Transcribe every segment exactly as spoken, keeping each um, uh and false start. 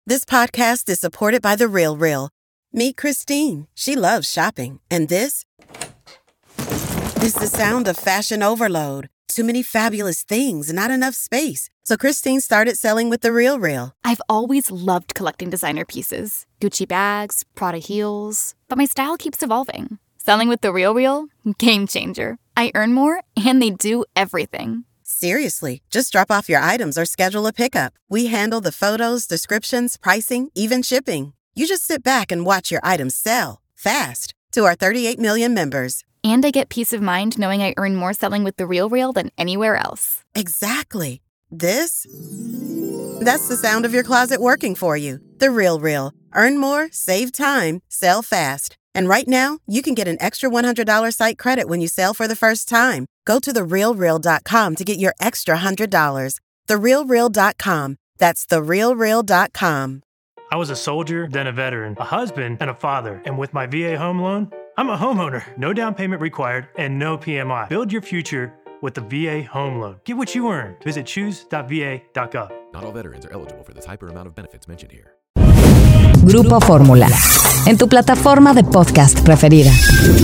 This podcast is supported by The RealReal. Meet Christine. She loves shopping. And this is the sound of fashion overload. Too many fabulous things, not enough space. So Christine started selling with The RealReal. I've always loved collecting designer pieces. Gucci bags, Prada heels. But my style keeps evolving. Selling with The RealReal? Game changer. I earn more, and they do everything. Seriously, just drop off your items or schedule a pickup. We handle the photos, descriptions, pricing, even shipping. You just sit back and watch your items sell fast to our thirty-eight million members. And I get peace of mind knowing I earn more selling with The RealReal than anywhere else. Exactly. This? That's the sound of your closet working for you. The RealReal. Earn more, save time, sell fast. And right now, you can get an extra one hundred dollars site credit when you sell for the first time. Go to the real real dot com to get your extra one hundred dollars. the real real dot com. That's the real real dot com. I was a soldier, then a veteran, a husband, and a father. And with my V A home loan, I'm a homeowner. No down payment required and no P M I. Build your future with the V A home loan. Get what you earn. Visit choose dot v a dot gov. Not all veterans are eligible for the type or amount of benefits mentioned here. Grupo Fórmula, en tu plataforma de podcast preferida.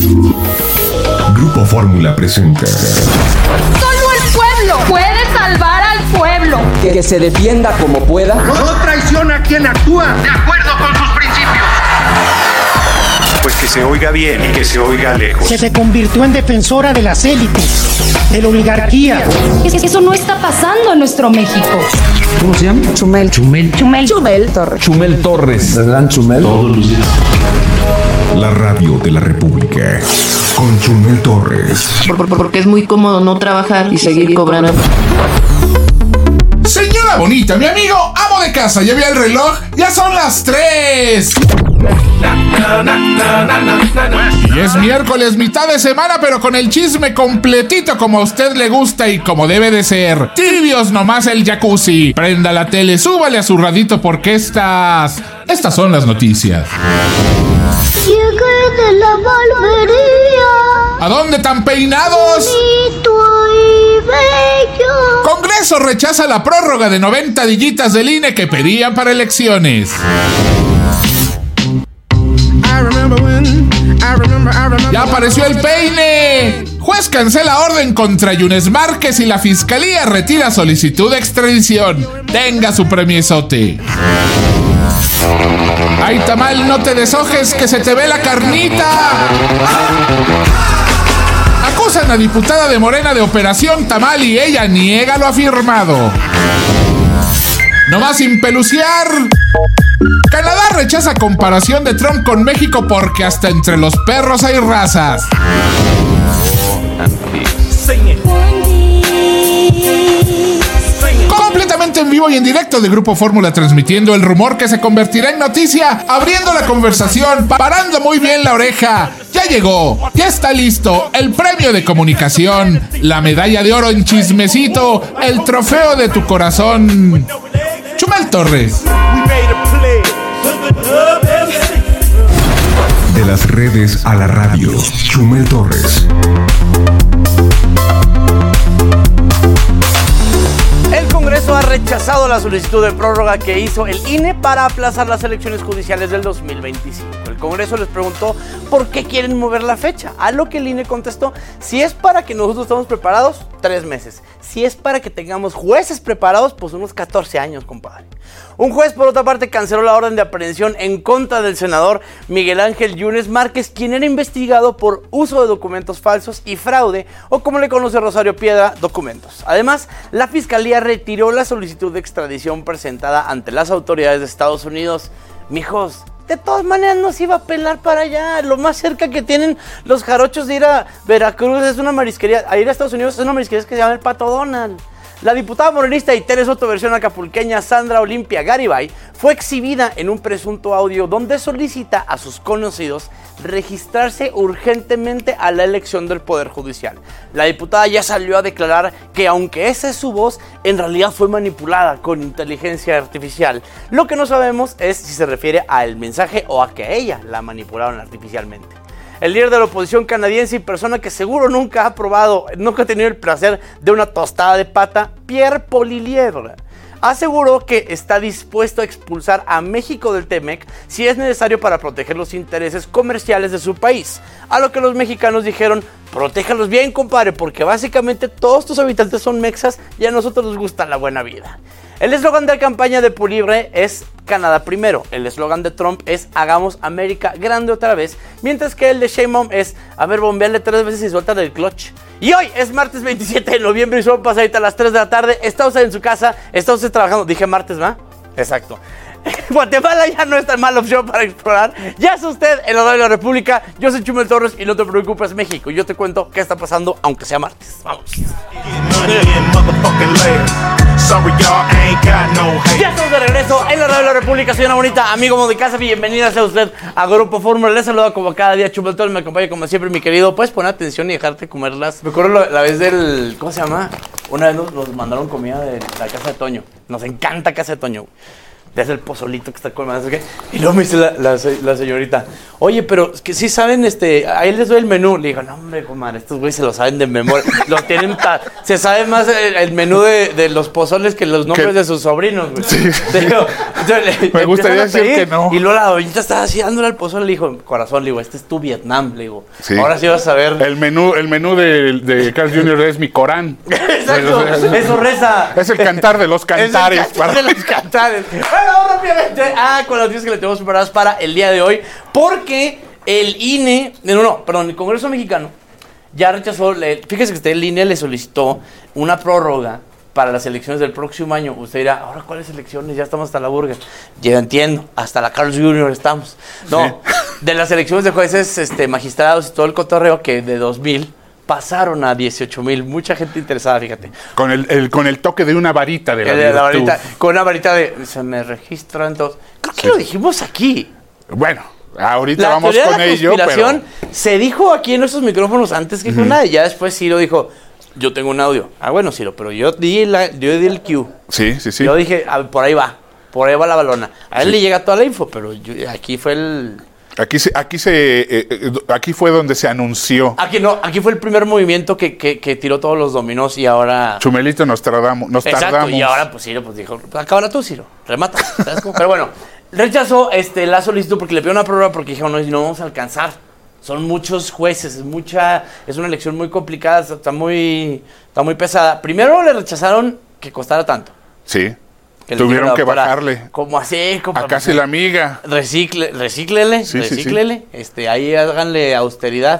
Grupo Fórmula presenta. Solo el pueblo puede salvar al pueblo. Que, que se defienda como pueda. No traiciona a quien actúa de acuerdo con sus principios. Pues que se oiga bien y que se oiga lejos. Que se convirtió en defensora de las élites, de la oligarquía. Eso no está pasando en nuestro México. ¿Cómo se llama? Chumel. Chumel. Chumel. Chumel Torres. Chumel Torres. ¿Verdad, Chumel? Todos los días. La radio de la República. Con Chumel Torres. Por, por, porque es muy cómodo no trabajar y seguir cobrando. Señora bonita, mi amigo, amo de casa, ya vi el reloj, ya son las tres. Y es miércoles, mitad de semana, pero con el chisme completito como a usted le gusta y como debe de ser. Tibios nomás el jacuzzi. Prenda la tele, súbale a su radito porque estas... Estas son las noticias. Llegué de la barbería. ¿A dónde tan peinados? Bonito y bello. Congreso rechaza la prórroga de noventa dillitas del I N E que pedían para elecciones. ¡Ya apareció el peine! Juez cancela orden contra Yunes Márquez y la fiscalía retira solicitud de extradición. Tenga su premiesote. ¡Ay, tamal, no te deshojes que se te ve la carnita! Acusan a diputada de Morena de operación tamal y ella niega lo afirmado. No más sin peluciar. Canadá rechaza comparación de Trump con México porque hasta entre los perros hay razas. Completamente en vivo y en directo de Grupo Fórmula, transmitiendo el rumor que se convertirá en noticia, abriendo la conversación, parando muy bien la oreja. Ya llegó, ya está listo el premio de comunicación, la medalla de oro en chismecito, el trofeo de tu corazón. Chumel Torres. De las redes a la radio, Chumel Torres. El Congreso ha rechazado la solicitud de prórroga que hizo el I N E para aplazar las elecciones judiciales del dos mil veinticinco. El Congreso les preguntó por qué quieren mover la fecha, a lo que el I N E contestó: si es para que nosotros estemos preparados, tres meses. Si es para que tengamos jueces preparados, pues unos catorce años, compadre. Un juez, por otra parte, canceló la orden de aprehensión en contra del senador Miguel Ángel Yunes Márquez, quien era investigado por uso de documentos falsos y fraude, o como le conoce Rosario Piedra, documentos. Además, la Fiscalía retiró la solicitud de extradición presentada ante las autoridades de Estados Unidos. Mijos, de todas maneras nos iba a pelar para allá. Lo más cerca que tienen los jarochos de ir a Veracruz es una marisquería, a ir a Estados Unidos es una marisquería que se llama el Pato Donald. La diputada morenista y Tere Soto versión acapulqueña Sandra Olimpia Garibay fue exhibida en un presunto audio donde solicita a sus conocidos registrarse urgentemente a la elección del Poder Judicial. La diputada ya salió a declarar que aunque esa es su voz, en realidad fue manipulada con inteligencia artificial. Lo que no sabemos es si se refiere al mensaje o a que a ella la manipularon artificialmente. El líder de la oposición canadiense y persona que seguro nunca ha probado, nunca ha tenido el placer de una tostada de pata, Pierre Poilievre, aseguró que está dispuesto a expulsar a México del T-M E C si es necesario para proteger los intereses comerciales de su país. A lo que los mexicanos dijeron, protéjalos bien, compadre, porque básicamente todos tus habitantes son mexas y a nosotros nos gusta la buena vida. El eslogan de la campaña de Pulibre es Canadá primero. El eslogan de Trump es Hagamos América grande otra vez. Mientras que el de Sheinbaum es a ver, bombearle tres veces y suelta el clutch. Y hoy es martes veintisiete de noviembre y son pasaditas a las tres de la tarde. Está usted en su casa, está usted trabajando. Dije martes, ¿va? Exacto. Guatemala ya no es tan mala opción para explorar. Ya es usted en la radio de la República. Yo soy Chumel Torres y no te preocupes, México. Yo te cuento qué está pasando, aunque sea martes. Vamos. Ya estamos de regreso en la radio de la República. Soy una bonita amigo de casa. Bienvenida sea usted a Grupo Fórmula. Les saluda como cada día Chumel Torres. Me acompaña como siempre mi querido. Puedes poner atención y dejarte comerlas. Me acuerdo la, la vez del... ¿Cómo se llama? Una vez nos, nos mandaron comida de la casa de Toño. Nos encanta casa de Toño. Desde el pozolito que está con más, ¿okay? Y luego me dice la, la, la señorita, oye, pero es que sí saben, este, ahí les doy el menú. Le digo, no, hombre, comadre, estos güeyes se lo saben de memoria. Los tienen, ta- se sabe más el, el menú de, de los pozoles que los nombres ¿Qué? de sus sobrinos, güey. Sí. Digo, entonces, le, me gustaría decir que no. Y luego la doñita estaba así dándole al pozole. Le dijo, corazón, le digo, este es tu Vietnam. Le digo, sí. Ahora sí vas a ver. El menú, el menú de, de Carl junior es mi Corán. Exacto, eso reza. Es el cantar de los cantares. Es el cantar para... de los cantares. Bueno, rápidamente. Ah, con las noticias que le tenemos preparadas para el día de hoy, porque el I N E, no, no, perdón, el Congreso Mexicano ya rechazó, le, fíjese que el I N E le solicitó una prórroga para las elecciones del próximo año. Usted dirá, ¿ahora cuáles elecciones? Ya estamos hasta la burger. Ya entiendo, hasta la Carl junior estamos. No, sí. De las elecciones de jueces, este, magistrados y todo el cotorreo que de dos mil pasaron a dieciocho mil. Mucha gente interesada, fíjate. Con el, el, con el toque de una varita de la, de la varita, con una varita de... Se me registran todos. Creo que sí. Lo dijimos aquí. Bueno, ahorita la vamos con ello, pero... se dijo aquí en nuestros micrófonos antes que uh-huh. con nadie. Ya después Ciro dijo, yo tengo un audio. Ah, bueno, Ciro, pero yo di, la, yo di el cue. Sí, sí, sí. Yo dije, a ver, por ahí va. Por ahí va la balona. A él sí. le llega toda la info, pero yo, aquí fue el... Aquí se, aquí se, eh, aquí fue donde se anunció. Aquí no, aquí fue el primer movimiento que, que, que tiró todos los dominós y ahora. Chumelito nos tardamos, nos Exacto, tardamos. Y ahora pues Ciro pues dijo, acábala tú, Ciro, remata. ¿Sabes cómo? Pero bueno, rechazó este la solicitud porque le pidió una prórroga porque dijo no, no vamos a alcanzar. Son muchos jueces, es mucha, es una elección muy complicada, está muy, está muy pesada. Primero le rechazaron que costara tanto. Sí. Que tuvieron que bajarle. Como así, como a casi la amiga. Recicle, recíclele, sí, recíclele, sí, sí. Este, ahí háganle austeridad.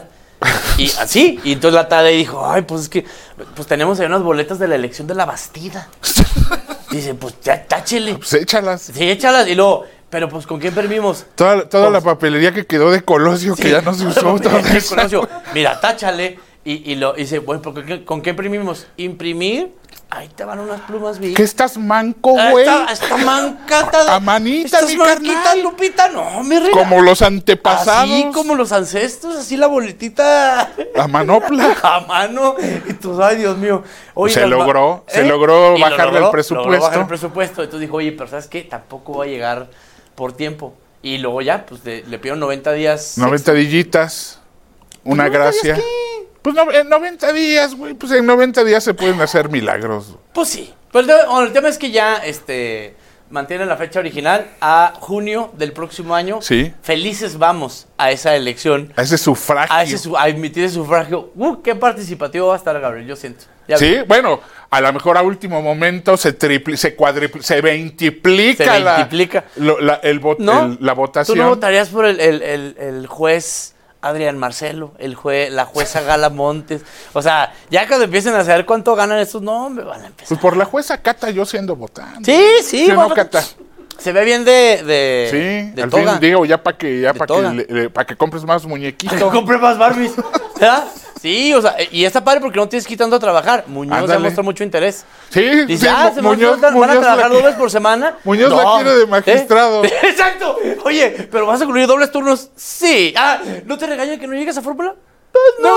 Y así, y entonces la tarde dijo, ay, pues es que, pues tenemos ahí unas boletas de la elección de la Bastida. Dice, pues ya, táchele. Pues échalas. Sí, échalas. Y luego, pero pues ¿con quién imprimimos? Toda, toda pues, la papelería que quedó de Colosio, sí, que ya no se usó. Toda de Colosio. Mira, táchale. Y, y, lo, y dice, bueno, ¿con qué imprimimos? Imprimir. Ahí te van unas plumas, vi. ¿Qué estás manco, güey? Está, está mancata. A manita, ¿Estás mi manquita, carnal? Lupita? No, mi reina. Como los antepasados. Así como los ancestros, así la boletita. A manopla. A mano. Y tú, ay, Dios mío. Oye, se logró, ¿eh? se logró y bajarle logró, el presupuesto. Logró bajar el presupuesto. Entonces dijo, oye, pero ¿sabes qué? Tampoco va a llegar por tiempo. Y luego ya, pues le, le pidieron noventa días. noventa dillitas. Una ¿noventa gracia. Días qué? Pues no, en noventa días, güey, pues en noventa días se pueden hacer milagros. Pues sí, pero el tema, bueno, el tema es que ya este, mantienen la fecha original a junio del próximo año. Sí. Felices vamos a esa elección. A ese sufragio. A, ese, a emitir ese sufragio. Uh, qué participativo va a estar, Gabriel, yo siento. Ya sí, vi. Bueno, a lo mejor a último momento se tripli, se cuadriplica, se veintiplica, se veintiplica. La, lo, la, el vo, ¿No? el, la votación. ¿Tú no votarías por el, el, el, el juez Adrián Marcelo, el jue, la jueza Gala Montes? O sea, ya cuando empiecen a saber cuánto ganan estos, no, me van a empezar. Pues por la jueza Cata yo siendo votante. Sí, sí. ¿Sí bueno, no, Cata? Se ve bien de, de sí, de al toga. fin digo, ya para que ya para que, pa que compres más muñequitos. Compre más Barbies. ¿Verdad? Sí, o sea, y está padre porque no tienes que ir tanto a trabajar. Muñoz Ándale. ya muestra mucho interés. Sí, dice, sí, ah, se Muñoz, van, Muñoz van a trabajar la, dos veces por semana. Muñoz no. la quiere de magistrado. ¿Eh? Exacto. Oye, pero vas a cubrir dobles turnos. Sí. Ah, ¿no te regañan que no llegas a fórmula? No.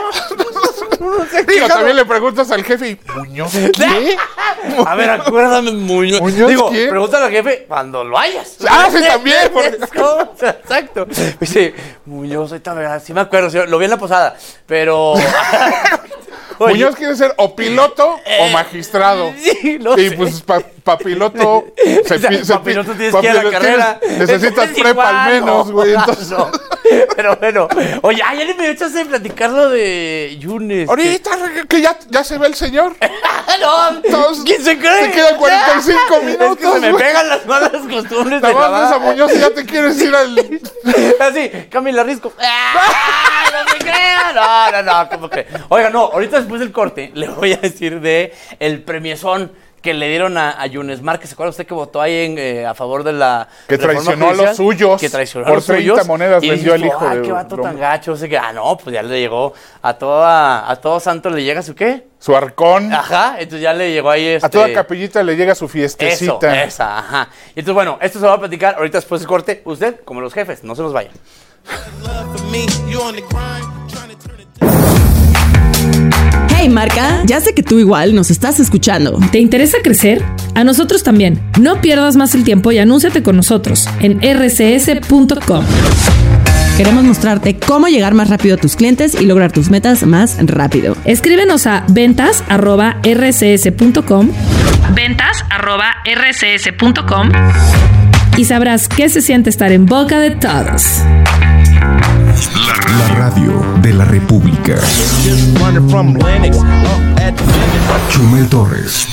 no, no sé. Digo, también le preguntas al jefe y ¿Muñoz qué? A ver, acuérdame, Muñoz. ¿Muñoz Digo, qué? pregúntale al jefe cuando lo hayas. Ah, sí, también. Porque... Exacto. Dice, Muñoz, ahorita, ¿verdad? Sí me acuerdo, sí, lo vi en la posada, pero... Oye. Muñoz quiere ser o piloto eh, o magistrado. Sí, lo y sé. pues para pa piloto... Se, o sea, se, pa piloto tienes pa que ir a la carrera. Necesitas prepa al menos, güey. Entonces... No. Pero bueno, oye, ya le me echas de platicar lo de Yunes. Ahorita que, que ya, ya se ve el señor. No, entonces, ¿quién se cree? Se quedan cuarenta y cinco minutos. Es que se me wey. pegan las malas costumbres de la ves a Muñoz y ya te quieres ir al... Así, Camila Risco. ¡Ah! ¡No se crean! No, no, no, ¿cómo que? Oiga, no, ahorita después del corte le voy a decir de el premiezón que le dieron a, a Yunes Márquez. ¿Se acuerda usted que votó ahí en, eh, a favor de la que traicionó judicial? a los suyos? Que traicionó por a los treinta suyos. monedas y vendió dijo, al hijo ah, de... qué vato tan gacho. O sea, que, ah, no, pues ya le llegó a toda, a todo santo le llega su ¿qué? Su arcón. Ajá, entonces ya le llegó ahí este... A toda capillita le llega su fiestecita. Eso, esa, ajá. Y entonces, bueno, esto se va a platicar ahorita después del corte. Usted, como los jefes, no se nos vayan. Hey marca, ya sé que tú igual nos estás escuchando. ¿Te interesa crecer? A nosotros también. No pierdas más el tiempo y anúnciate con nosotros en r c s punto com. Queremos mostrarte cómo llegar más rápido a tus clientes y lograr tus metas más rápido. Escríbenos a ventas arroba r c s punto com ventas arroba r c s punto com y sabrás qué se siente estar en boca de todos. La radio de la República. Chumel Torres.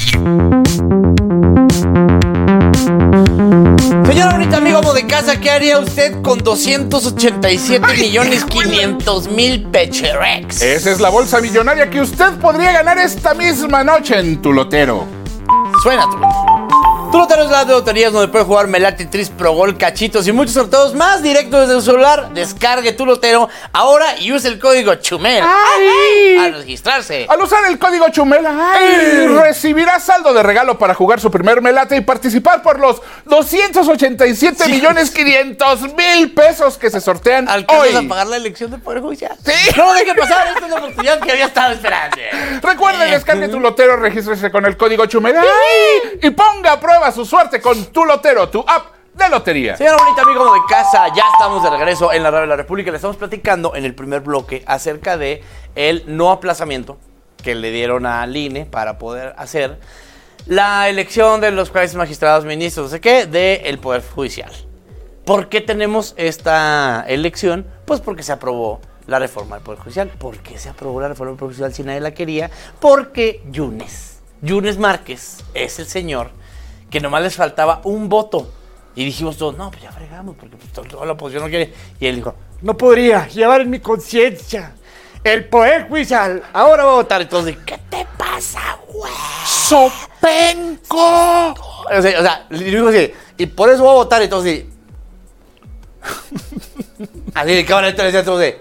Señora bonita, amigo amo de casa, ¿qué haría usted con doscientos ochenta y siete millones quinientos mil pecherex? Esa es la bolsa millonaria que usted podría ganar esta misma noche en tu lotero. Suena tu lotero. Tu lotero es la de loterías donde puedes jugar Melate, Tris, Pro Gol, Cachitos y muchos sorteos más directos desde su celular. Descargue tu lotero ahora y use el código Chumel ¡Ay! al registrarse. Al usar el código Chumel, ¡ay! recibirá saldo de regalo para jugar su primer Melate y participar por los doscientos ochenta y siete millones quinientos mil pesos que se sortean ¿Alcanzas hoy. a pagar la elección de Poder Judicial? Sí. No deje pasar, esta es la oportunidad que había estado esperando. Recuerde, descargue tu lotero, regístrese con el código Chumel ¡ay! y ponga a prueba su suerte con tu lotero, tu app de lotería. Señora bonita, amigo de casa, ya estamos de regreso en la radio de la República. Le estamos platicando en el primer bloque acerca de el no aplazamiento que le dieron al I N E para poder hacer la elección de los jueces, magistrados, ministros, no sé qué, del Poder Judicial. ¿Por qué tenemos esta elección? Pues porque se aprobó la reforma del Poder Judicial. ¿Por qué se aprobó la reforma del Poder Judicial si nadie la quería? Porque Yunes, Yunes Márquez es el señor que nomás les faltaba un voto. Y dijimos todos, no, pues ya fregamos, porque pues, toda la oposición no quiere. Y él dijo, no podría llevar en mi conciencia el Poder Judicial. Ahora voy a votar. Entonces, ¿qué te pasa, güey? ¡Sopenco! O sea, o sea, le dijo así, y por eso voy a votar. Entonces, así de cámara, entonces, entonces.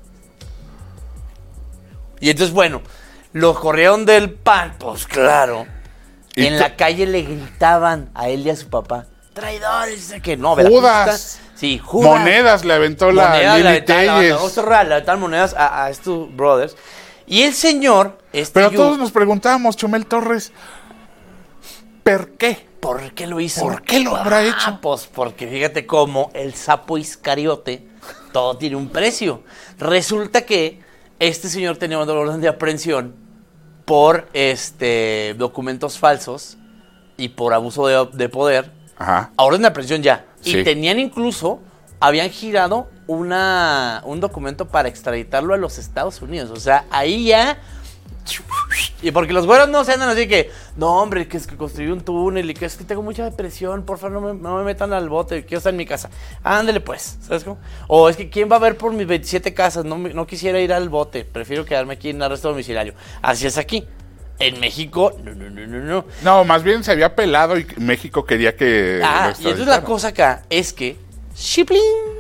Y entonces, bueno, los corrieron del P A N, pues claro. En la calle le gritaban a él y a su papá, traidores, que no, ¿verdad? Judas. Sí, Judas. Monedas le aventó la Lili Telles. Le aventaban monedas a, a estos brothers. Y el señor... Este Pero yo, todos nos preguntábamos, Chumel Torres, ¿por qué? ¿Por qué lo hizo? ¿Por qué lo habrá ah, hecho? Pues porque fíjate cómo el sapo Iscariote, todo tiene un precio. Resulta que este señor tenía una orden de aprehensión por este documentos falsos y por abuso de, de poder. Ajá. A orden de aprehensión ya. Sí. Y tenían incluso, habían girado una, un documento para extraditarlo a los Estados Unidos. O sea, ahí ya... Y porque los güeros no se andan así que, no hombre, que es que construí un túnel y que es que tengo mucha depresión, por favor no me, no me metan al bote, quiero estar en mi casa. Ándale pues, ¿sabes cómo? O es que ¿quién va a ver por mis veintisiete casas? No, no quisiera ir al bote, prefiero quedarme aquí en arresto domiciliario. Así es aquí. En México, no, no, no, no, no. No, más bien se había pelado y México quería que... Ah, y entonces la cosa acá es que, ¡shiplin!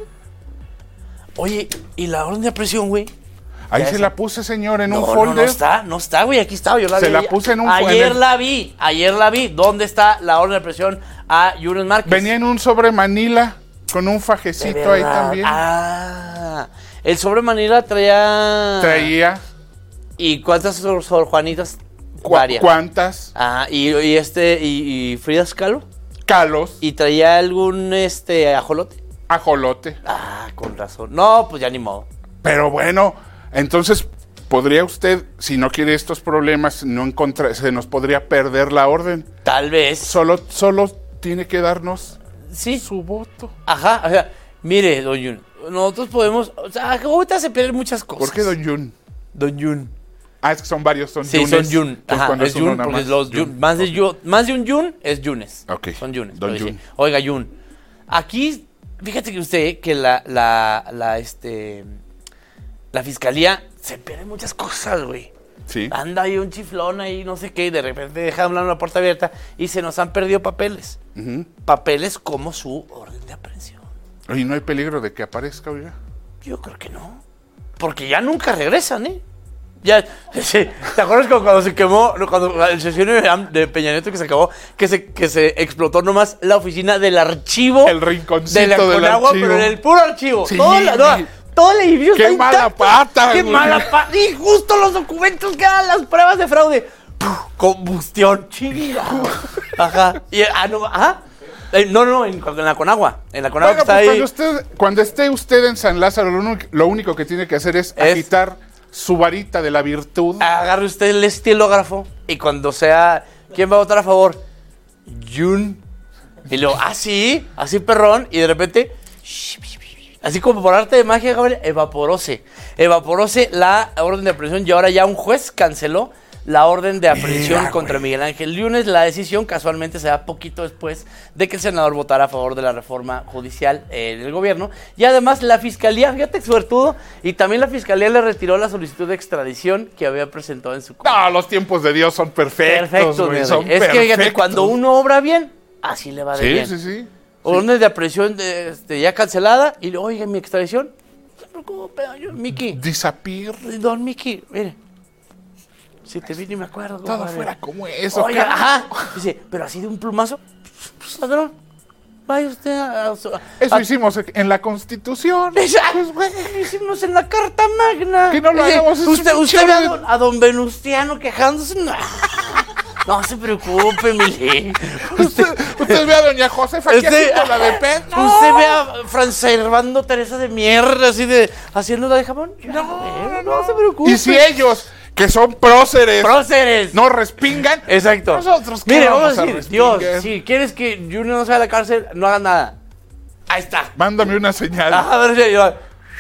Oye, ¿y la orden de aprehensión, güey? Ahí se la puse, señor, en no, un folder. No, no está, no está, güey, aquí está, yo la vi. Se la puse en un folder. folder. Ayer la vi, ayer la vi. ¿Dónde está la orden de presión a Yunes Márquez? Venía en un sobre Manila, con un fajecito ahí también. Ah, el sobre Manila traía... Traía. ¿Y cuántas Sor Juanitas? Cu ¿Cuántas? Ah, y, y este, y, y Frida Kahlo. Calos. ¿Y traía algún, este, ajolote? Ajolote. Ah, con razón. No, pues ya ni modo. Pero bueno... Entonces, ¿podría usted, si no quiere estos problemas, no encontrar, se nos podría perder la orden? Tal vez. Solo, solo tiene que darnos sí. su voto. Ajá, o sea, mire, don Yun, nosotros podemos, o sea, ahorita se pierden muchas cosas. ¿Por qué don Yun? Don Yun. Ah, es que son varios, son sí, Yunes. son Yun. Ajá, es, es Yun, porque más, los Yun, más, de Yun, más de un Yun es Yunes. Ok. Son Yunes. Don Yun. Oiga, Yun, aquí, fíjate que usted, que la, la, la, este, la fiscalía se pierde muchas cosas, güey. Sí. Anda ahí un chiflón ahí, no sé qué, y de repente deja hablar la puerta abierta y se nos han perdido papeles. Uh-huh. Papeles como su orden de aprehensión. ¿Y no hay peligro de que aparezca, oiga? Yo creo que no. Porque ya nunca regresan, ¿eh? Ya, sí, ¿te acuerdas cuando se quemó, cuando el sesión de Peña Nieto que se acabó, que se, que se explotó nomás la oficina del archivo? El rinconcito de la del Conagua, archivo. Pero en el puro archivo. Sí. Todo, la, no, todo el edificio ¡Qué está mala intacto. pata! ¡Qué güey. mala pata! Y justo los documentos que eran las pruebas de fraude. ¡Puf! Combustión. Chinga. Ajá. Y, ah, no, ajá. Eh, no, no, en, en la Conagua. En la Conagua Bueno, está pues ahí. Cuando, usted, cuando esté usted en San Lázaro, lo, único, lo único que tiene que hacer es, es agitar su varita de la virtud. Agarre usted el estilógrafo y cuando sea, ¿quién va a votar a favor? Yun. Y luego, así, ah, así perrón, y de repente, así como por arte de magia, Gabriel, evaporóse. Evaporóse la orden de aprehensión y ahora ya un juez canceló la orden de aprehensión Mira, contra Miguel Ángel Yunes. La decisión casualmente se da poquito después de que el senador votara a favor de la reforma judicial eh, del gobierno. Y además la fiscalía, fíjate suertudo, y también la fiscalía le retiró la solicitud de extradición que había presentado en su contra. No, los tiempos de Dios son perfectos. Perfectos, güey, son es perfectos. que fíjate, cuando uno obra bien, así le va de sí, bien. Sí, sí, sí. Orden de aprehensión de, este, ya cancelada y oiga, mi extradición. No se preocupe, yo, Miki. Disappear. Don Miki, mire. Si te vi ni me acuerdo. Todo madre. fuera como eso. Oiga, ajá. Dice, pero así de un plumazo. Ladrón. Vaya usted a... a eso a, hicimos en la Constitución. Exacto. Pues, lo hicimos en la Carta Magna. Que no lo Dice, hagamos. Usted, usted ve a don, a don Venustiano quejándose. No, no se preocupe, Mili. Usted, usted ve a doña Josefa aquí usted, haciendo la de pez. No. Usted ve a Fran Servando Teresa de mierda, así de... haciendo la de jamón. No, no, no, no se preocupe. Y si ellos... que son próceres. Próceres. No respingan. Exacto. Nosotros ¿qué Mire, vamos, vamos a decir, Dios, si quieres que Junior no sea a la cárcel, no haga nada. Ahí está. Mándame una señal. Ah, a ver, yo,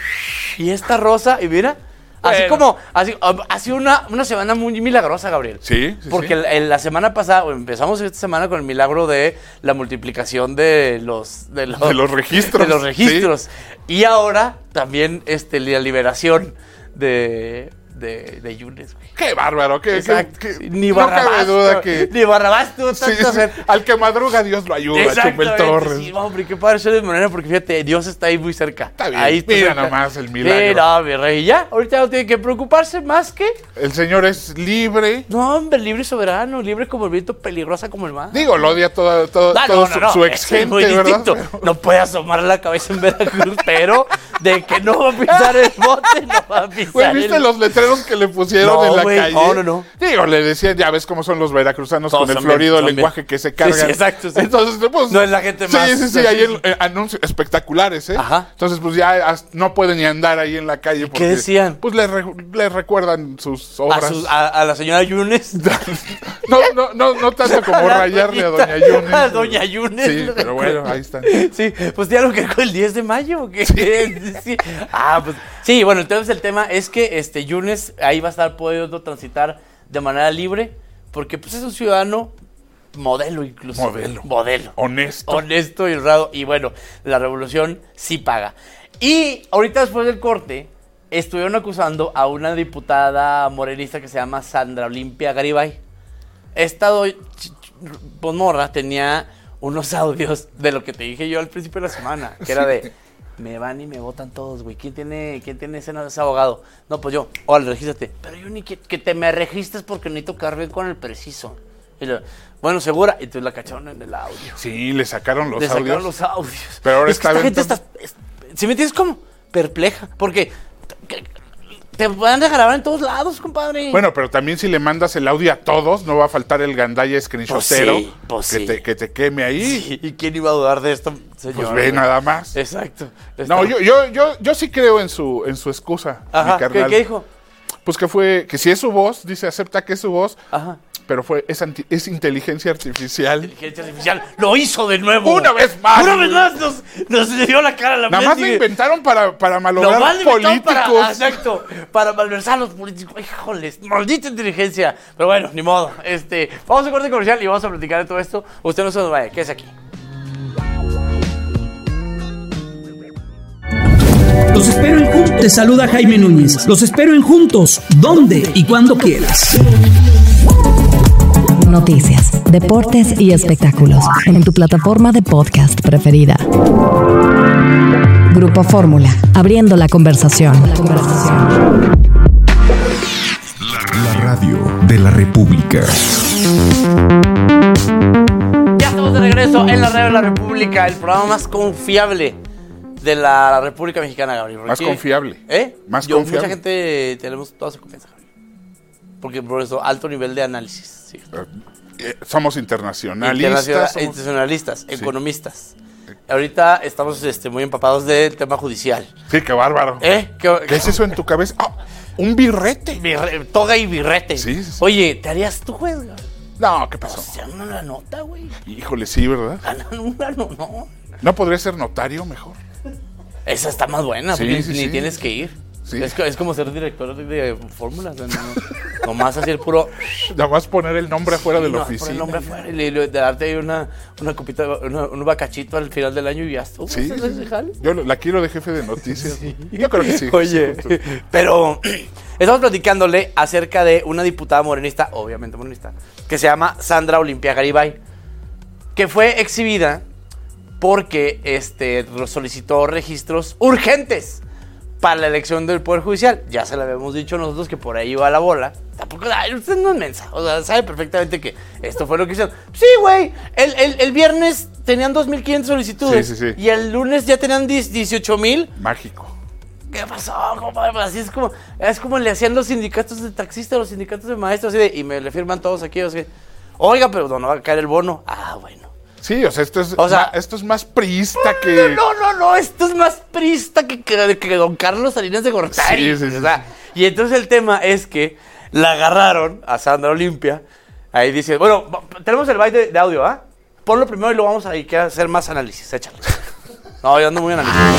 y esta rosa, y mira, bueno. así como, así, ha sido una, una semana muy milagrosa, Gabriel. Sí, sí Porque sí. El, el, la semana pasada, empezamos esta semana con el milagro de la multiplicación de los... De los, de los registros. De los registros. Sí. Y ahora, también, este, la liberación de... de, de Yunes, güey. Qué bárbaro, que, que, que sí, ni Barrabás, no cabe duda que ni Barrabás tuvo tanto sí, sí. hacer. Al que madruga Dios lo ayuda, Chumel Torres. Sí, hombre, qué padre ser de manera, porque fíjate, Dios está ahí muy cerca. Está bien, ahí está mira cerca. nomás el milagro. Sí, no, mi rey, ya, ahorita no tiene que preocuparse más que... El Señor es libre. No, hombre, libre y soberano, libre como el viento, peligrosa como el mar. Digo, lo odia toda, toda, ah, todo no, no, no, su, su ex gente, ¿verdad? Pero... No puede asomar la cabeza en Veracruz, pero de que no va a pisar el bote, no va a pisar Güey, ¿viste el... los letreros que le pusieron no, en la wey, calle? No, no, no. Digo, le decían, ya ves cómo son los veracruzanos Todos con el son florido bien, lenguaje bien. que se cargan. Sí, sí, exacto. Sí. Entonces, pues... No es la gente más... Sí, sí, sí, ahí en, eh, anuncios espectaculares, ¿eh? Ajá. Entonces, pues ya as, no pueden ni andar ahí en la calle porque... ¿Qué decían? Pues le, re, le recuerdan sus obras. ¿A, sus, a, a la señora Yunes? no, no, no, no tanto como rayarle a doña Yunes. A doña Yunes. Sí, pero bueno, ahí están. Sí, pues ya lo que el diez de mayo. ¿Qué? Sí. Sí. Ah, pues... Sí, bueno, entonces el tema es que este Yunes ahí va a estar pudiendo transitar de manera libre, porque pues es un ciudadano modelo incluso. Modelo. Modelo. Honesto. Honesto y honrado. Y bueno, la revolución sí paga. Y ahorita después del corte, estuvieron acusando a una diputada morenista que se llama Sandra Olimpia Garibay. Esta doy, pues morra tenía unos audios de lo que te dije yo al principio de la semana, que era de... Me van y me votan todos, güey. ¿Quién tiene, quién tiene escena de ese abogado? No, pues yo. Órale, regístrate. Pero yo ni que, que te me registres porque necesito quedar bien con el preciso. Y lo, bueno, segura. Y entonces la cacharon en el audio. Sí, le sacaron los le audios. Le sacaron los audios. Pero ahora es está que esta gente aventando... está... ¿Sí me entiendes cómo? Perpleja. Porque... Que, te van a grabar en todos lados, compadre. Bueno, pero también si le mandas el audio a todos, no va a faltar el gandalla screenshotero pues sí, pues que, sí. te, que te queme ahí. Sí, ¿y quién iba a dudar de esto, señor? Pues ve nada más. Exacto. No, yo, yo, yo, yo sí creo en su, en su excusa, Ajá, mi carnal. ¿qué, ¿qué dijo? Pues que fue, que si es su voz, dice, acepta que es su voz. Ajá. Pero fue, es, anti, es inteligencia artificial. Inteligencia artificial. Lo hizo de nuevo. Una vez más. Una vez más nos, nos dio la cara a la Nada más lo inventaron para, para malograr políticos. Para, exacto. Para malversar a los políticos. Híjoles, maldita inteligencia. Pero bueno, ni modo. Este, vamos a corte comercial y vamos a platicar de todo esto. Usted no se nos vaya. ¿Qué es aquí? Los espero en Juntos. Te saluda Jaime Núñez. Los espero en Juntos. ¿Dónde y cuando quieras? Noticias, deportes y espectáculos en tu plataforma de podcast preferida. Grupo Fórmula, abriendo la conversación. La conversación. La radio de la República. Ya estamos de regreso en la radio de la República, el programa más confiable de la República Mexicana, Gabriel. Más ¿Qué? confiable. ¿Eh? Más Yo, confiable. Mucha gente tenemos toda su confianza, Gabriel. Porque por eso, alto nivel de análisis. Sí. Uh, eh, somos internacionalistas. Internacional, somos... internacionalistas, sí. Economistas. Sí. Ahorita estamos este, muy empapados del tema judicial. Sí, qué bárbaro. ¿Eh? ¿Qué, ¿Qué es eso en tu cabeza? Oh, un birrete. Birre, toga y birrete. Sí, sí, sí. Oye, ¿te harías tu juez, Gabriel? No, ¿qué pasó? O sea, una nota, güey. Híjole, sí, ¿verdad? Ganan una, no, no. ¿No podría ser notario mejor? Esa está más buena, sí, porque sí, ni sí. tienes que ir. Sí. Es, es como ser director de, de fórmulas. No, no, nomás así el puro. Nomás poner el nombre afuera sí, de la no, oficina. Poner el nombre afuera y, y, y darte ahí una, una copita, una, un bacachito al final del año y ya estuvo. Sí, sí, sí. Yo la quiero de jefe de noticias. Sí. Yo creo que sí. Oye, sí, pero estamos platicándole acerca de una diputada morenista, obviamente morenista, que se llama Sandra Olimpia Garibay, que fue exhibida porque este, solicitó registros urgentes para la elección del Poder Judicial. Ya se lo habíamos dicho nosotros que por ahí iba la bola. Tampoco, ay, usted no es mensa. O sea, sabe perfectamente que esto fue lo que hicieron. Sí, güey. El, el, el viernes tenían dos mil quinientas solicitudes. Sí, sí, sí. Y el lunes ya tenían dieciocho mil. Mágico. ¿Qué pasó, compadre? Así es como, es como le hacían los sindicatos de taxistas, los sindicatos de maestros, así de, y me le firman todos aquí. O sea, oiga, pero no va a caer el bono. Ah, bueno. Sí, o sea, esto es, o sea, ma, esto es más priista no, que... No, no, no, no, esto es más priista que, que, que don Carlos Salinas de Gortari. Sí, sí, sí, o sea, sí. Y entonces el tema es que la agarraron a Sandra Olimpia. Ahí dice, bueno, tenemos el byte de, de audio, ¿ah? ¿eh? Ponlo primero y luego vamos a, hay que hacer más análisis, échale. No, yo ando muy analítico.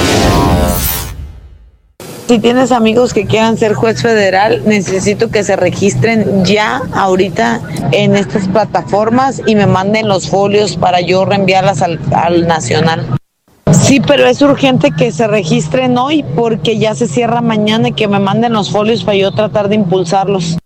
Si tienes amigos que quieran ser juez federal, necesito que se registren ya, ahorita, en estas plataformas y me manden los folios para yo reenviarlas al, al nacional. Sí, pero es urgente que se registren hoy porque ya se cierra mañana y que me manden los folios para yo tratar de impulsarlos.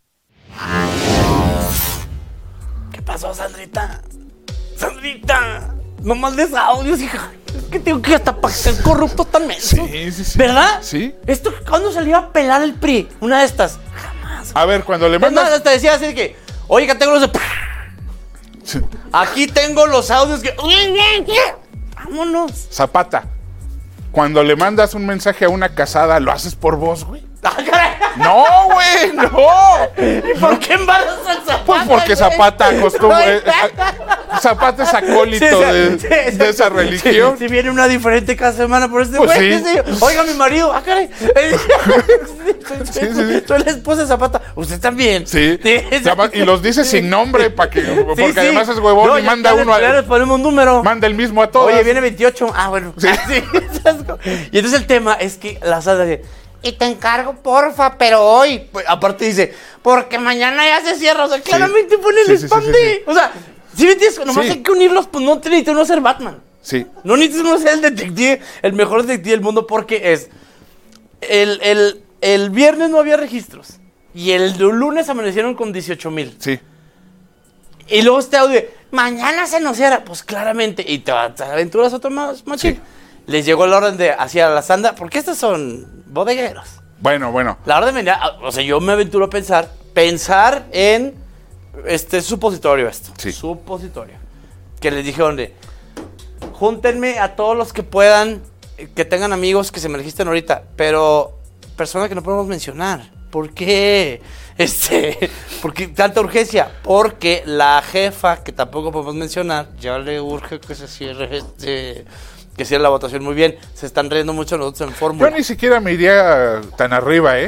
¿Qué pasó, Sandrita? Sandrita, no mandes audios, hija. Es que tengo que hasta para ser corrupto tan menso. Sí, sí, sí. ¿Verdad? Sí. ¿Esto cuándo se le iba a pelar el P R I? Una de estas. Jamás. A ver, cuando le mandas... Es más, hasta decía así que, oiga, tengo los de... Sí. Aquí tengo los audios que... Vámonos. Zapata, cuando le mandas un mensaje a una casada, ¿lo haces por voz, güey? No, güey, no. ¿Y por qué embarazas al Zapata? Pues porque Zapata acostumbra. Eh, Zapata es acólito sí, de, sí, sí, de esa religión. Si sí, sí, viene una diferente cada semana por este pues güey. Sí. Oiga, mi marido, ah, caray. Sí, sí, sí. Soy la esposa de Zapata. Usted también. Sí. sí y los dice sí. sin nombre para que. Porque sí, sí. además es huevón no, y manda ya uno a. Ya le ponemos un número. Manda el mismo a todos. Oye, viene veintiocho. Ah, bueno. Sí. Sí. Y entonces el tema es que la sala de. Y te encargo, porfa, pero hoy. Pues, aparte dice, porque mañana ya se cierra. O sea, claramente sí. pone el sí, spam sí, sí, de. Sí. O sea, si me entiendes, nomás sí. hay que unirlos, pues no necesitas uno ser Batman. Sí. No necesitas uno ser el detective, el mejor detective del mundo, porque es. El, el, el viernes no había registros. Y el lunes amanecieron con dieciocho mil. Sí. Y luego este audio de, mañana se nos cierra. Pues claramente. Y te, te aventuras otro más, machín. Sí. Les llegó la orden de hacia la Sandra, porque estos son bodegueros. Bueno, bueno. La orden venía, o sea, yo me aventuro a pensar, pensar en este supositorio esto. Sí. Supositorio. Que les dijeron de, júntenme a todos los que puedan, que tengan amigos que se me registren ahorita, pero personas que no podemos mencionar. ¿Por qué? Este, ¿por qué tanta urgencia? Porque la jefa, que tampoco podemos mencionar, ya le urge que se cierre este... que cierre la votación muy bien. Se están riendo mucho nosotros en Fórmula. Yo ni siquiera me iría tan arriba, ¿eh?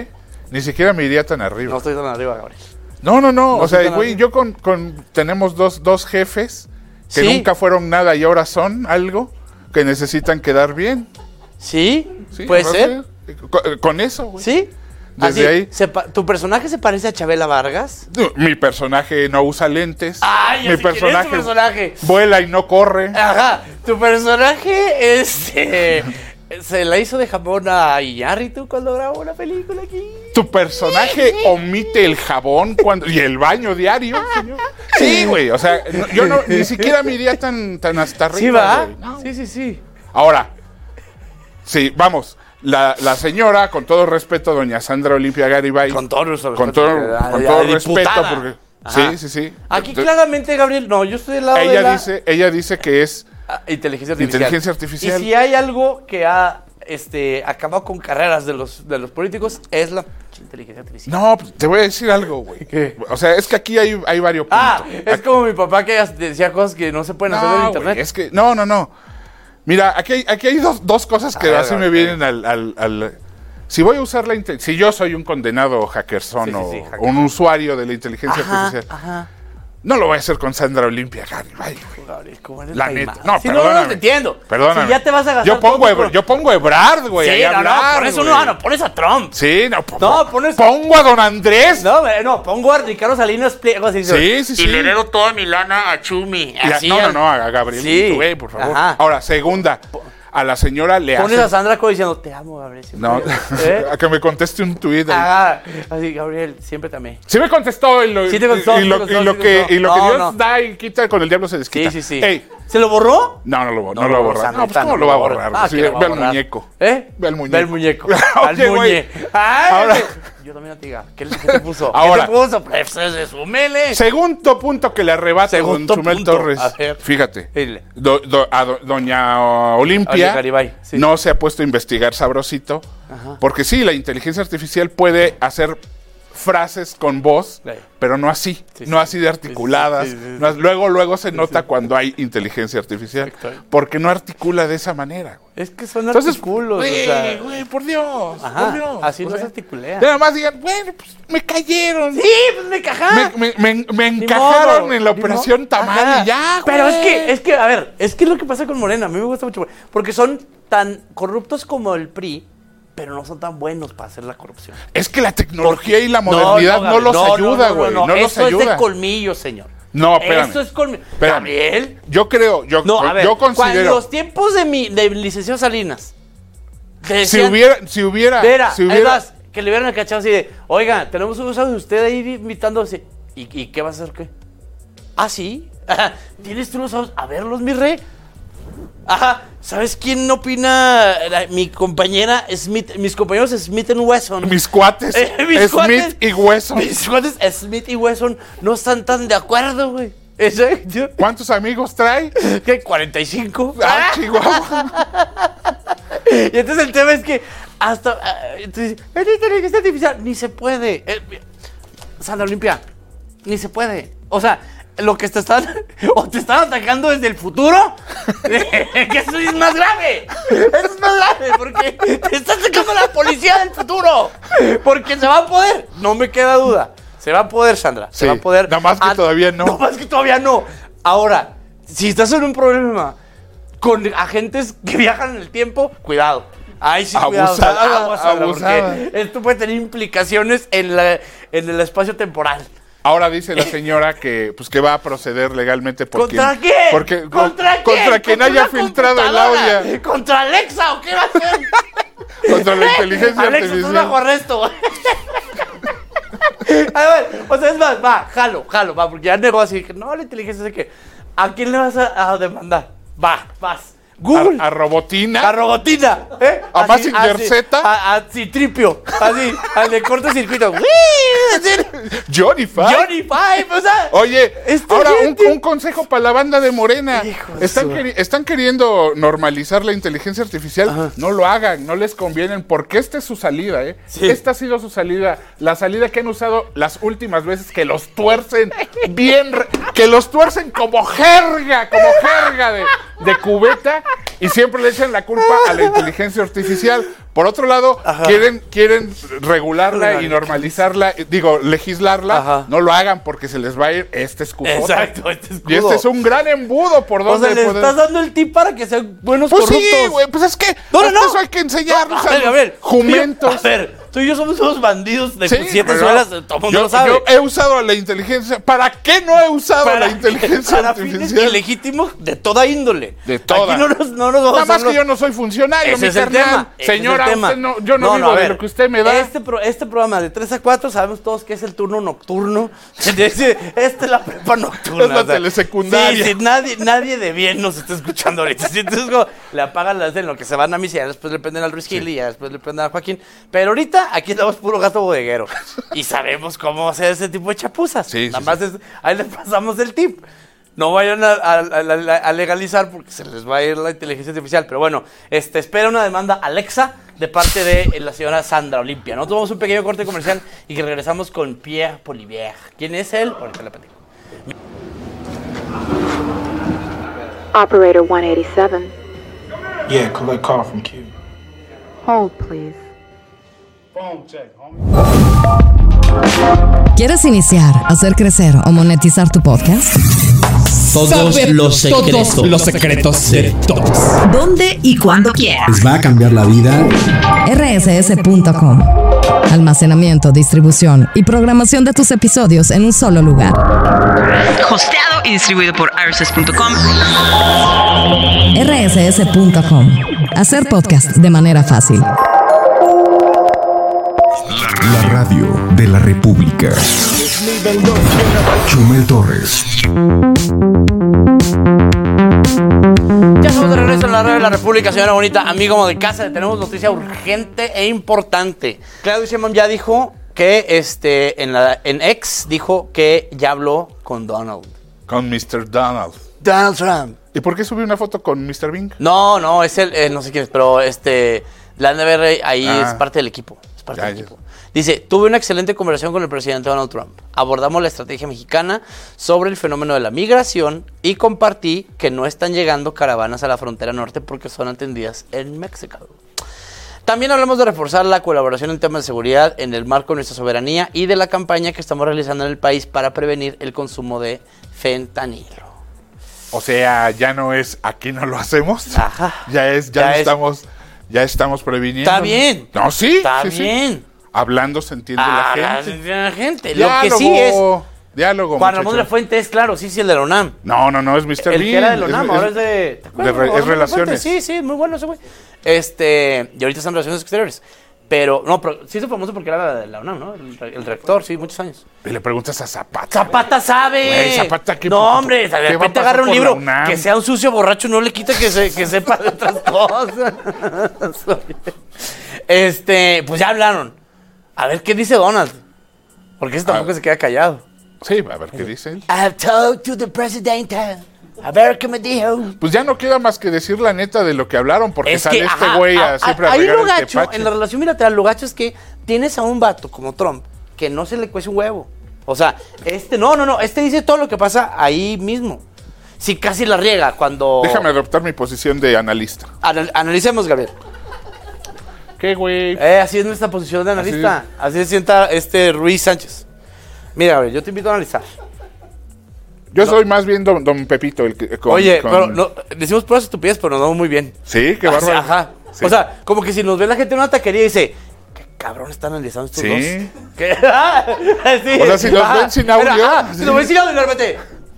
Ni siquiera me iría tan arriba. No estoy tan arriba, Gabriel. No, no, no. No o sea, estoy tan güey, arriba. yo con, con... Tenemos dos, dos jefes que ¿Sí? nunca fueron nada y ahora son algo que necesitan quedar bien. ¿Sí? Sí, ¿Puede no ser? sé. Con, con eso, güey. ¿Sí? Desde Así, ahí. se pa- ¿Tu personaje se parece a Chabela Vargas? Mi personaje no usa lentes. ¡Ay, ya Mi sé quién es tu personaje personaje! vuela y no corre. Ajá, tu personaje este, se la hizo de jamón a Iñárritu cuando grabó una película aquí. Tu personaje omite el jabón cuando y el baño diario, señor. Sí, güey, o sea, no, yo no, ni siquiera me iría tan, tan hasta arriba. ¿Sí va? Güey, no. Sí, sí, sí. Ahora, sí, vamos. La, la señora, con todo respeto, doña Sandra Olimpia Garibay. Con todo nuestro Con respeto, todo, la- con la todo diputada. respeto, porque. Ajá. Sí, sí, sí. Aquí Entonces, claramente, Gabriel, no, yo estoy del lado de ella la dice, ella dice que es ah, inteligencia artificial. inteligencia artificial. Y si hay algo que ha este, acabado con carreras de los, de los políticos, es la inteligencia artificial. No, pues, te voy a decir algo, güey. ¿Qué? O sea, es que aquí hay, hay varios puntos. Ah, es como mi papá que decía cosas que no se pueden hacer en No, internet. güey, es que, no, no, no. Mira, aquí hay, aquí hay dos, dos cosas que A ver, así a me ver. vienen al, al, al- Si voy a usar la inteligencia... Si yo soy un condenado hackerson Sí, sí, o sí, hacker. un usuario de la inteligencia Ajá, artificial, ajá. no lo voy a hacer con Sandra Olimpia Garibay, güey. Gabriel, ¿cómo eres La taimado? neta. No, Sí, no, no, perdóname. te entiendo. Perdóname. Si ya te vas a gastar Yo pongo, todo tu Ebra- pro- yo pongo a Ebrard, güey, Sí, ahí a no, no, hablar, por eso güey. no, no, pones a Trump. Sí, no, po- No, pones- pongo a don Andrés. No, eh, no, pongo a Ricardo Salinas Pliego así. Sí, sí, sí. Y le heredo toda mi lana a Chumi. Y a- Así no, no, al- no, a Gabriel, Sí. güey, por favor. Ajá. Ahora, segunda, a la señora le Pones hace... a Sandra como diciendo, te amo, Gabriel. siempre". No, ¿Eh? a que me conteste un tuit. ahí. Ajá. Así, Gabriel, siempre te amé. Sí me contestó y lo, Sí te contestó, y sí lo, te contestó, y lo sí te que, contestó. y lo que No, Dios no. da y quita con el diablo se desquita. Sí, sí, sí. Ey, ¿Se lo borró? no, no lo, no No, lo no, va a borrar. Sandra, No, pues, ¿cómo Sandra, lo va a no lo borrar? borra. Ah, Sí, que lo va a ve al borrar. muñeco. ¿Eh? Ve al muñeco. Ve al muñeco. Al Oye, güey. muñeco. Ay, Ahora- yo también te diga. ¿Qué, qué te puso? Ahora- ¿Qué te puso? Pues resúmele. Segundo punto que le arrebata Segundo don Chumel punto. Torres. A ver. Fíjate. Dile. Do- do- a do- doña Olimpia Oye, Garibay, sí. no se ha puesto a investigar sabrosito. Ajá. Porque sí, la inteligencia artificial puede hacer frases con voz, Sí. pero no así, Sí, no sí. así de articuladas. Sí, sí, sí, sí. no as- luego, luego se nota cuando hay inteligencia artificial, Exacto. porque no articula de esa manera. Güey. Es que son Entonces, artículos. güey, o sea. güey, por Dios, Ajá, por Dios. así O no sea, se articulea. Nada más digan, bueno, pues me cayeron. Sí, pues me cajaron. Me, me- me- me Ni encajaron modo, en la ni operación modo. Tamal Ajá. y ya, Pero güey. es que, es que, a ver, es que es lo que pasa con Morena. A mí me gusta mucho. Porque son tan corruptos como el P R I, pero no son tan buenos para hacer la corrupción. Es que la tecnología y la modernidad no, Gabriel, los no, ayuda, no, no, güey. No, no, los Eso ayuda. es de colmillo, señor. No, espérame. Eso es colmillo. Espérame. Gabriel. Yo creo, yo, No, a ver, yo cuando en considero. los tiempos de mi de licenciado Salinas. que Si decían, hubiera, si hubiera, Vera, si es hubiera. más, que le hubieran cachado así de, oiga, tenemos un uso de usted ahí invitando así. ¿Y, ¿Y qué vas a hacer qué? ¿Ah, sí? ¿Tienes tú los ojos a verlos, mi rey? Ajá, ¿sabes quién opina? La- mi compañera Smith, mis compañeros Smith and Wesson. Mis cuates, Eh, mis Smith cuates- y Wesson. Mis cuates Smith y Wesson no están tan de acuerdo, güey. ¿Eso? yo- ¿Cuántos amigos trae? ¿Qué? ¿cuarenta y cinco? Ah, Chihuahua. Y entonces el tema es que hasta... ah, entonces, "Es inteligencia artificial". Ni se puede. Eh, Sandra Olimpia, ni se puede. O sea, lo que te están... O te están atacando desde el futuro. Que eso es más grave. Eso es más grave porque te está atacando la policía del futuro. Porque se va a poder. No me queda duda. Se va a poder, Sandra. Se Sí, va a poder. nada más que Ah, todavía no. Nada más que todavía no. Ahora, si estás en un problema con agentes que viajan en el tiempo, cuidado. Ay, sí, cuidado. Abusada, Aguas, Sandra, abusada. porque esto puede tener implicaciones en, la, en el espacio temporal. Ahora dice la señora que pues que va a proceder legalmente por ¿Contra quien, quién? porque ¿Contra quién? contra quien ¿Contra haya una filtrado el computadora? audio, ¿Contra Alexa o qué va a hacer? contra la inteligencia Alexa, estás artificial. bajo arresto. A ver, o sea, es más, va, jalo, jalo, va, porque ya negó así que no, la inteligencia es que ¿a quién le vas a, a demandar? Va, vas. Google. A, a Robotina. A Robotina, ¿eh? A Así, Mazinger así, Z. A, a Citripio, así, al de cortocircuito. Johnny Five. Johnny Five, o sea. Oye, esta ahora un, gente- un consejo para la banda de Morena. Hijo de Están, su- queri- están queriendo normalizar la inteligencia artificial. No lo hagan, no les convienen, porque esta es su salida, ¿eh? Sí. Esta ha sido su salida. La salida que han usado las últimas veces, que los tuercen bien, re- que los tuercen como jerga, como jerga de, de cubeta y siempre le echan la culpa a la inteligencia artificial. Por otro lado, quieren quieren regularla y normalizarla, digo, legislarla. Ajá. No lo hagan porque se les va a ir este escudo. Exacto, este escudo. Y este es un gran embudo por donde o sea, le poder... estás dando el tip para que sean buenos pues corruptos. Sí, güey, pues es que no, no, no. eso hay que enseñarnos no, a ver, a ver, jumentos. A ver, tú y yo somos unos bandidos de ¿sí? siete suelas, todo el mundo yo, lo sabe. Yo he usado la inteligencia. ¿Para qué no he usado para, la inteligencia para artificial? Fines ilegítimos de toda índole. De toda. Aquí no nos, no nos vamos Nada más a que yo no soy funcionario, ese mi es el carnal. tema. Señora, es el tema. Usted no, yo no, no vivo no, a ver, de lo que usted me da. Este, pro, este programa de tres a cuatro sabemos todos que es el turno nocturno. Esta es la prepa nocturna. Es la o sea, telesecundaria. Sí, sí, nadie, nadie de bien nos está escuchando ahorita. Sí, entonces como, le apagan las de lo que se van a misa, ya después le prenden al Luis Gil y ya después le prenden a Joaquín. Pero ahorita aquí estamos puro gato bodeguero. Y sabemos cómo hacer ese tipo de chapuzas. Sí, Nada sí, más sí. Es, ahí les pasamos el tip. No vayan a, a, a, a legalizar porque se les va a ir la inteligencia artificial. Pero bueno, este, espera una demanda Alexa de parte de la señora Sandra Olimpia. Nosotros vamos a un pequeño corte comercial y que regresamos con Pierre Polivier. ¿Quién es él? Ahorita le platico. Operator one eighty-seven. Yeah, collect call from Q. Hold, please. Phone check, homie. ¿Quieres iniciar, hacer crecer o monetizar tu podcast? Todos los secretos, todos los secretos de todos. ¿Dónde y cuándo quieras? Les va a cambiar la vida. R S S punto com. Almacenamiento, distribución y programación de tus episodios en un solo lugar. Hosteado y distribuido por R S S punto com. R S S punto com. Hacer podcast de manera fácil. La radio de la República. Chumel Torres. Ya estamos de regreso en la radio de la República, señora bonita, amigo de casa. Tenemos noticia urgente e importante. Claudio Sheinbaum ya dijo que este en la en X dijo que ya habló con Donald. Con mister Donald. Donald Trump. ¿Y por qué subió una foto con mister Bing? No, no, es el, eh, no sé quién es, pero este, la N B R ahí ah. es parte del equipo. Es parte ya, del ya. equipo. Dice, tuve una excelente conversación con el presidente Donald Trump. Abordamos la estrategia mexicana sobre el fenómeno de la migración y compartí que no están llegando caravanas a la frontera norte porque son atendidas en México. También hablamos de reforzar la colaboración en temas de seguridad en el marco de nuestra soberanía y de la campaña que estamos realizando en el país para prevenir el consumo de fentanilo. O sea, ya no es aquí no lo hacemos. Ajá. Ya es, ya, ya no es. estamos, ya estamos previniendo. Está bien. No, sí. Está sí, bien. Sí. Hablando se entiende ah, la gente. Se entiende la gente. Diálogo, lo que sí es. Diálogo. Juan Ramón de la Fuente es claro, sí, sí, el de la UNAM. No, no, no, es mister El Bean. que era de la UNAM, es, ahora es, es de. ¿Te acuerdas? De re, es relaciones. Sí, sí, muy bueno ese güey. Este. Y ahorita están en relaciones exteriores. Pero, no, pero sí hizo famoso porque era de la UNAM, ¿no? El, el rector, sí, muchos años. Y le preguntas a Zapata. Zapata sabe. Güey, Zapata, ¿qué, no, hombre, de repente agarra un libro. UNAM? Que sea un sucio borracho no le quita que, se, que sepa de otras cosas. Este, pues ya hablaron. A ver qué dice Donald. Porque ese tampoco se queda callado. Sí, a ver qué dice él. I have talked to the president. A ver qué me dijo. Pues ya no queda más que decir la neta de lo que hablaron, porque es sale que, este ajá, güey a, a, siempre a, a regar lo el gacho, tepache. En la relación bilateral, lo gacho es que tienes a un vato como Trump que no se le cuece un huevo. O sea, este, no, no, no, este dice todo lo que pasa ahí mismo. Si casi la riega cuando... Déjame adoptar mi posición de analista. Anal analicemos, Gabriel. ¿Qué, güey? Eh, así es nuestra posición de analista. Así, así se sienta este Ruiz Sánchez. Mira, Gabriel, yo te invito a analizar. Yo no. soy más bien don, don Pepito. El que, con, Oye, con... pero no, decimos puras estupidez, pero nos vamos muy bien. Sí, qué bárbaro. Ajá. Sí. O sea, como que si nos ve la gente en una taquería y dice... Cabrón, están analizando estos sí. dos. ¿Qué? Sí. O sea, si nos ajá. ven sin audio. Pero, ajá, sí. Si nos ven sin audio, de repente.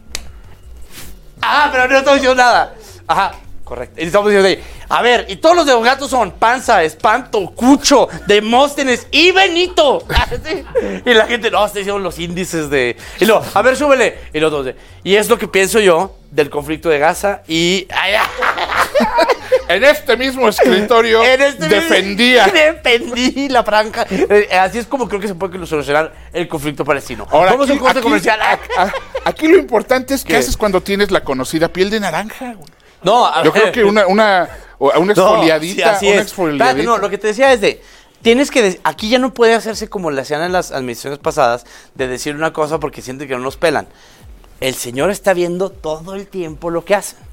Ah, pero no estamos diciendo nada. Ajá, correcto. Y estamos diciendo ahí. A ver, y todos los de los gatos son Panza, Espanto, Cucho, Demóstenes y Benito. ¿Sí? Y la gente, no, está diciendo los índices de. Y luego, a ver, súbele. Y los dos de. Y es lo que pienso yo del conflicto de Gaza y. Ay, en este mismo escritorio en este defendía. Mismo, defendí la franja. Eh, así es como creo que se puede solucionar el conflicto palestino. Ahora, vamos aquí, a un corte aquí, comercial. A, aquí lo importante es ¿Qué? qué haces cuando tienes la conocida piel de naranja, güey. No, a yo ver. creo que una, una, una exfoliadita. No, sí, así una es. exfoliadita. Espérate, no, lo que te decía es de. Tienes que. De, aquí ya no puede hacerse como le hacían en las administraciones pasadas, de decir una cosa porque sienten que no nos pelan. El señor está viendo todo el tiempo lo que hace.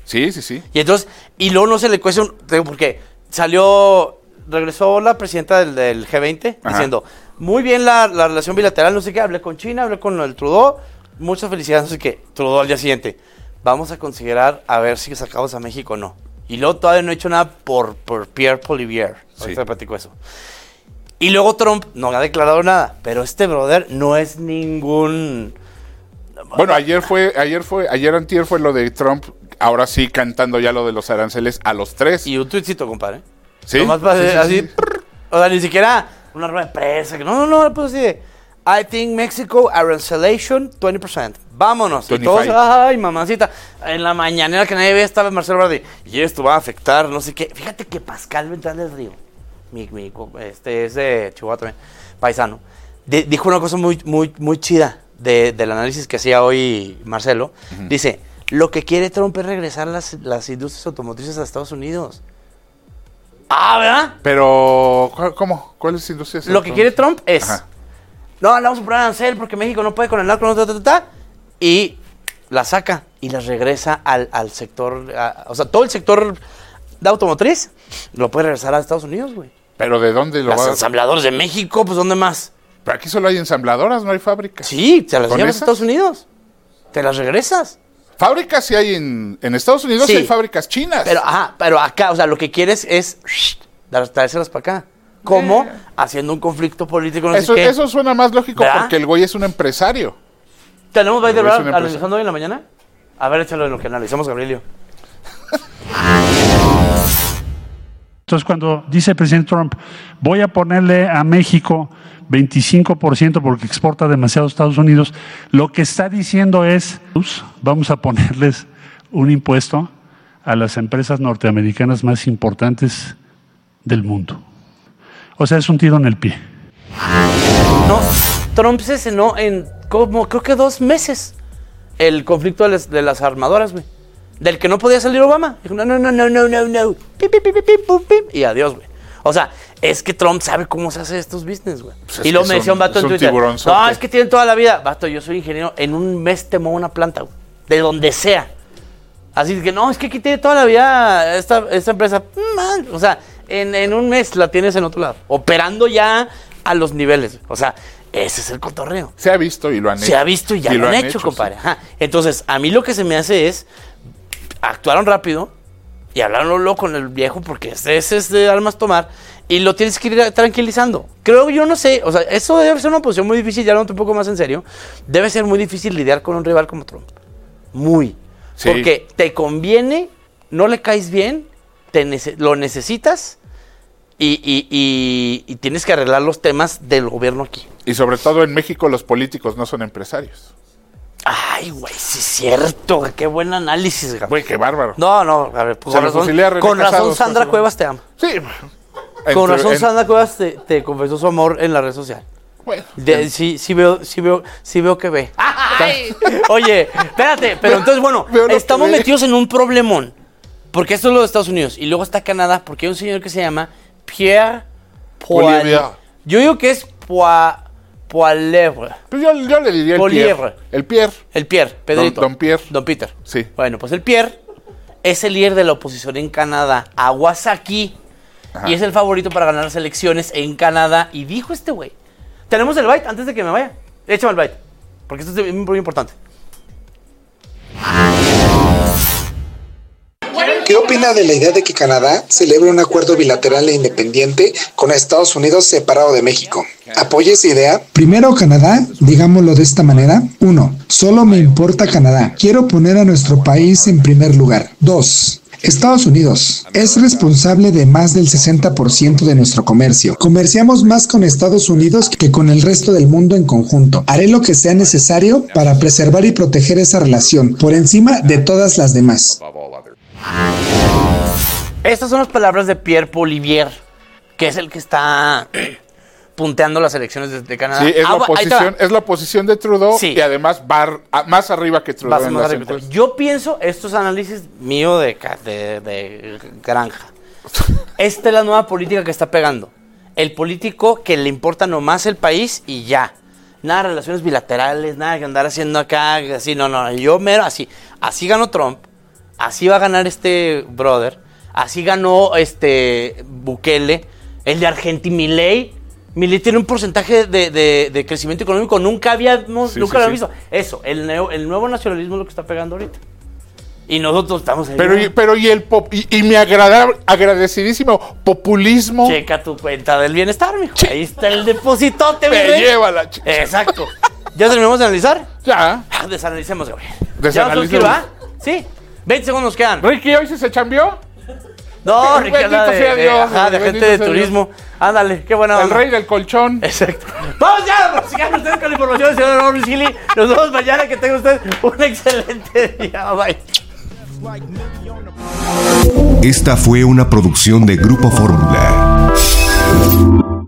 Sí, sí, sí. Y entonces, y luego no se le cuesta un... Porque salió, regresó la presidenta del, del G veinte Ajá. diciendo, muy bien la, la relación bilateral, no sé qué, hablé con China, hablé con el Trudeau, muchas felicidades, no sé qué. Trudeau al día siguiente, vamos a considerar a ver si sacamos a México o no. Y luego todavía no he hecho nada por, por Pierre Poilievre. Sí. Ahorita platico eso. Y luego Trump no ha declarado nada, pero este brother no es ningún... Bueno, ayer fue, ayer fue, ayer antier fue lo de Trump, ahora sí cantando ya lo de los aranceles a los tres. Y un tuitcito, compadre. Sí. Nomás para sí, sí, así, sí. Prr, o sea, ni siquiera una rueda de prensa. No, no, no, pues así de, I think Mexico arancelation veinte por ciento. Vámonos. veinticinco. Y todos, ay, mamacita. En la mañanera que nadie veía estaba Marcelo Ebrard y esto va a afectar, no sé qué. Fíjate que Pascal Beltrán del Río, mi, mi, este es de Chihuahua también, paisano, de, dijo una cosa muy, muy, muy chida de, del análisis que hacía hoy Marcelo. Uh-huh. Dice, lo que quiere Trump es regresar las, las industrias automotrices a Estados Unidos. Ah, ¿verdad? Pero, ¿cómo? ¿Cuáles industrias? Lo que quiere Trump es, Ajá. no, le vamos a poner arancel porque México no puede con el narco, no, ta, ta, ta, ta, y la saca y las regresa al, al sector, a, o sea, todo el sector de automotriz lo puede regresar a Estados Unidos, güey. ¿Pero de dónde lo Los va a...? ensambladores de México, pues ¿dónde más? Pero aquí solo hay ensambladoras, no hay fábricas. Sí, te las llevas a Estados Unidos, te las regresas. Fábricas sí hay en, en Estados Unidos, sí. Hay fábricas chinas. Pero, ajá, pero acá, o sea, lo que quieres es traérselas para acá. ¿Cómo? Eh. Haciendo un conflicto político, no eso, sé qué. Eso suena más lógico, ¿verdad? Porque el güey es un empresario. ¿Tenemos Byte de Brad analizando hoy en la mañana? A ver, échalo en lo que analizamos, Gabrielio. Entonces, cuando dice el presidente Trump, voy a ponerle a México veinticinco por ciento porque exporta demasiado a Estados Unidos, lo que está diciendo es, vamos a ponerles un impuesto a las empresas norteamericanas más importantes del mundo. O sea, es un tiro en el pie. No, Trump se cenó en como creo que dos meses el conflicto de las, de las armadoras, güey. Del que no podía salir Obama. Dijo, no, no, no, no, no, no, no. Pip, pip, pip, pip, pip, pip. Y adiós, güey. O sea, es que Trump sabe cómo se hace estos business, güey. Pues y luego me decía un vato en Twitter, no, es que tienen toda la vida. Vato, yo soy ingeniero, en un mes te muevo una planta, güey. De donde sea. Así que, no, es que aquí tiene toda la vida esta, esta empresa. Man, o sea, en, en un mes la tienes en otro lado. Operando ya a los niveles. O sea, ese es el cotorreo. Se ha visto y lo han hecho. Se ha visto y ya y lo, lo han hecho, hecho compadre. Sí. Ajá. Entonces, a mí lo que se me hace es, actuaron rápido y hablaron luego con el viejo porque ese es de armas tomar y lo tienes que ir tranquilizando. Creo, yo no sé, o sea, eso debe ser una posición muy difícil, ya hablando un poco más en serio. Debe ser muy difícil lidiar con un rival como Trump. Muy. Sí. Porque te conviene, no le caes bien, te nece- lo necesitas y, y, y, y tienes que arreglar los temas del gobierno aquí. Y sobre todo en México los políticos no son empresarios. Ay, güey, sí es cierto, qué buen análisis, Gabriel. Güey, qué bárbaro. No, no, Gabriel, pues con razón, con razón Sandra pues, Cuevas te ama. Sí. Con razón en... Sandra Cuevas te, te confesó su amor en la red social. Bueno. De, en... sí, sí veo, sí veo, sí veo que ve. Ay. Oye, espérate, pero entonces, bueno, estamos metidos en un problemón. Porque esto es lo de Estados Unidos. Y luego está Canadá, porque hay un señor que se llama Pierre Poilievre. Yo digo que es Poilievre. Poilievre. Pues yo, yo le diría el Pierre. El Pierre. El Pierre, Pedrito. Don, don Pierre. Don Peter. Sí. Bueno, pues el Pierre es el líder de la oposición en Canadá. Aguas aquí. Ajá. Y es el favorito para ganar las elecciones en Canadá. Y dijo este güey. Tenemos el byte antes de que me vaya. Échame el byte. Porque esto es muy importante. ¿Qué opina de la idea de que Canadá celebre un acuerdo bilateral e independiente con Estados Unidos separado de México? ¿Apoya esa idea? Primero, Canadá, digámoslo de esta manera. Uno, solo me importa Canadá. Quiero poner a nuestro país en primer lugar. Dos, Estados Unidos es responsable de más del sesenta por ciento de nuestro comercio. Comerciamos más con Estados Unidos que con el resto del mundo en conjunto. Haré lo que sea necesario para preservar y proteger esa relación por encima de todas las demás. Estas son las palabras de Pierre Poilievre, que es el que está punteando las elecciones de, de Canadá. Sí, es, ah, la oposición, es la oposición de Trudeau, sí. Y además va a, más arriba que Trudeau. En las arriba. Yo pienso, esto es análisis mío de, de, de granja. Esta es la nueva política que está pegando. El político que le importa nomás el país y ya. Nada de relaciones bilaterales, nada que andar haciendo acá, así, no, no, yo mero así. Así ganó Trump. Así va a ganar este brother. Así ganó este Bukele. El de Argentina, Milei. Milei tiene un porcentaje de, de, de crecimiento económico. Nunca habíamos, sí, nunca sí, lo habíamos sí. visto. Eso, el, neo, el nuevo nacionalismo es lo que está pegando ahorita. Y nosotros estamos ahí. Pero, y, pero y el pop, y, y mi agrada, agradecidísimo populismo. Checa tu cuenta del bienestar, mijo. Che. Ahí está el depositote, Me llévala, chica. Exacto. ¿Ya terminamos de analizar? Ya. Ah, desanalicemos, güey. Desanalicemos. ¿Ya Sí. veinte segundos quedan. Ricky, ¿hoy sí se chambeó? No, Ricky, habla de, de, Dios, ajá, de gente de turismo. Dios. Ándale, qué buena El onda. rey del colchón. Exacto. Vamos ya, sigan ustedes con la información, señor Mauricio Gili. Nos vemos mañana, que tengan ustedes un excelente día. Bye. Esta fue una producción de Grupo Fórmula.